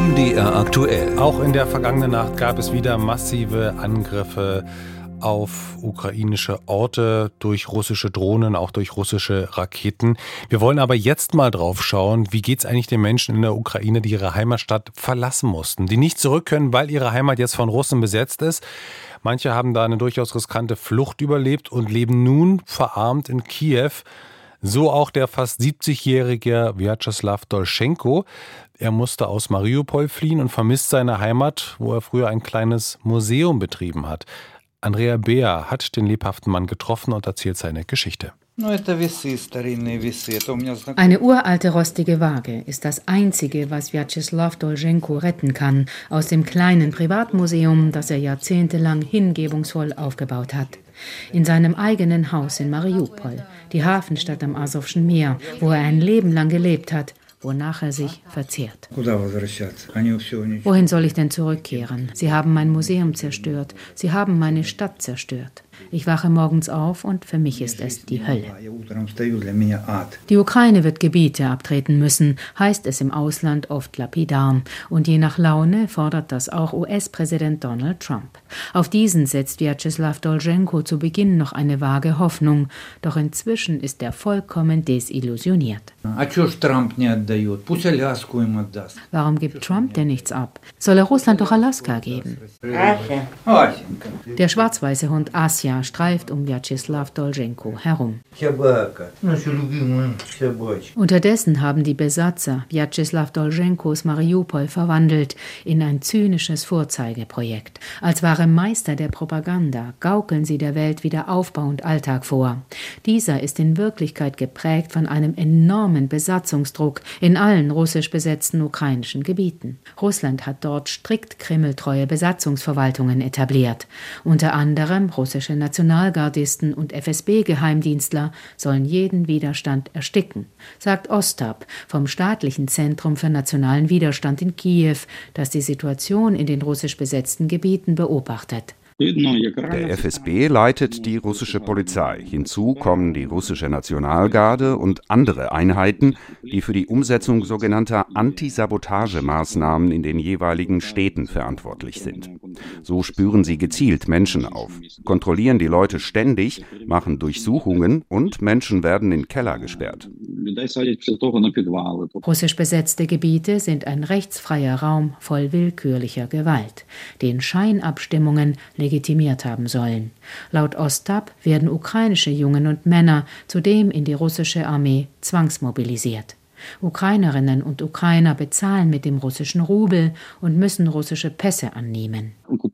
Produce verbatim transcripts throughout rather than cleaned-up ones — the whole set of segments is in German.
M D R aktuell. Auch in der vergangenen Nacht gab es wieder massive Angriffe auf ukrainische Orte durch russische Drohnen, auch durch russische Raketen. Wir wollen aber jetzt mal drauf schauen, wie geht es eigentlich den Menschen in der Ukraine, die ihre Heimatstadt verlassen mussten, die nicht zurück können, weil ihre Heimat jetzt von Russen besetzt ist. Manche haben da eine durchaus riskante Flucht überlebt und leben nun verarmt in Kiew. So auch der fast siebzigjährige Wjatscheslaw Dolschenko. Er musste aus Mariupol fliehen und vermisst seine Heimat, wo er früher ein kleines Museum betrieben hat. Andrea Beer hat den lebhaften Mann getroffen und erzählt seine Geschichte. Eine uralte rostige Waage ist das Einzige, was Wjatscheslaw Dolschenko retten kann, aus dem kleinen Privatmuseum, das er jahrzehntelang hingebungsvoll aufgebaut hat. In seinem eigenen Haus in Mariupol, die Hafenstadt am Asowschen Meer, wo er ein Leben lang gelebt hat, wonach er sich verzehrt. Wohin soll ich denn zurückkehren? Sie haben mein Museum zerstört. Sie haben meine Stadt zerstört. Ich wache morgens auf und für mich ist es die Hölle. Die Ukraine wird Gebiete abtreten müssen, heißt es im Ausland oft lapidar. Und je nach Laune fordert das auch U S-Präsident Donald Trump. Auf diesen setzt Wjatscheslaw Dolschenko zu Beginn noch eine vage Hoffnung. Doch inzwischen ist er vollkommen desillusioniert. Warum gibt Trump denn nichts ab? Soll er Russland doch Alaska geben? Der schwarz-weiße Hund Asja streift um Wjatscheslaw Dolschenko herum. Unterdessen haben die Besatzer Wjatscheslaw Dolschenkos Mariupol verwandelt in ein zynisches Vorzeigeprojekt. Als wahre Meister der Propaganda gaukeln sie der Welt wieder Aufbau und Alltag vor. Dieser ist in Wirklichkeit geprägt von einem enormen Besatzungsdruck in allen russisch besetzten ukrainischen Gebieten. Russland hat dort strikt kremltreue Besatzungsverwaltungen etabliert. Unter anderem russische Nationalgardisten und F S B-Geheimdienstler sollen jeden Widerstand ersticken, sagt Ostap vom Staatlichen Zentrum für nationalen Widerstand in Kiew, das die Situation in den russisch besetzten Gebieten beobachtet. Der F S B leitet die russische Polizei. Hinzu kommen die russische Nationalgarde und andere Einheiten, die für die Umsetzung sogenannter Antisabotagemaßnahmen in den jeweiligen Städten verantwortlich sind. So spüren sie gezielt Menschen auf, kontrollieren die Leute ständig, machen Durchsuchungen und Menschen werden in Keller gesperrt. Russisch besetzte Gebiete sind ein rechtsfreier Raum voll willkürlicher Gewalt, den Scheinabstimmungen legitimiert haben sollen. Laut Ostap werden ukrainische Jungen und Männer zudem in die russische Armee zwangsmobilisiert. Ukrainerinnen und Ukrainer bezahlen mit dem russischen Rubel und müssen russische Pässe annehmen.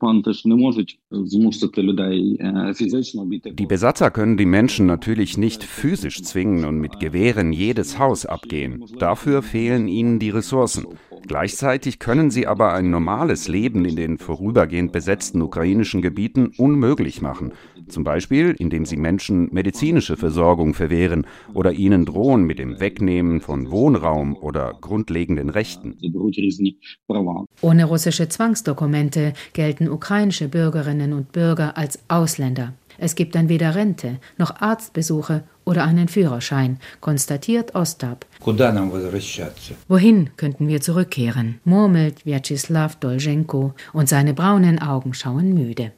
Die Besatzer können die Menschen natürlich nicht physisch zwingen und mit Gewehren jedes Haus abgehen. Dafür fehlen ihnen die Ressourcen. Gleichzeitig können sie aber ein normales Leben in den vorübergehend besetzten ukrainischen Gebieten unmöglich machen. Zum Beispiel, indem sie Menschen medizinische Versorgung verwehren oder ihnen drohen mit dem Wegnehmen von Wohnraum oder grundlegenden Rechten. Ohne russische Zwangsdokumente gelten ukrainische Bürgerinnen und Bürger als Ausländer. Es gibt dann weder Rente noch Arztbesuche oder einen Führerschein, konstatiert Ostap. Wohin könnten wir zurückkehren, murmelt Wjatscheslaw Dolschenko und seine braunen Augen schauen müde.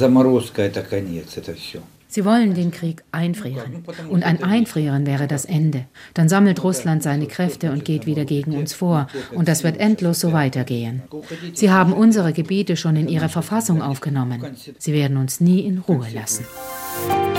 Sie wollen den Krieg einfrieren. Und ein Einfrieren wäre das Ende. Dann sammelt Russland seine Kräfte und geht wieder gegen uns vor. Und das wird endlos so weitergehen. Sie haben unsere Gebiete schon in ihre Verfassung aufgenommen. Sie werden uns nie in Ruhe lassen.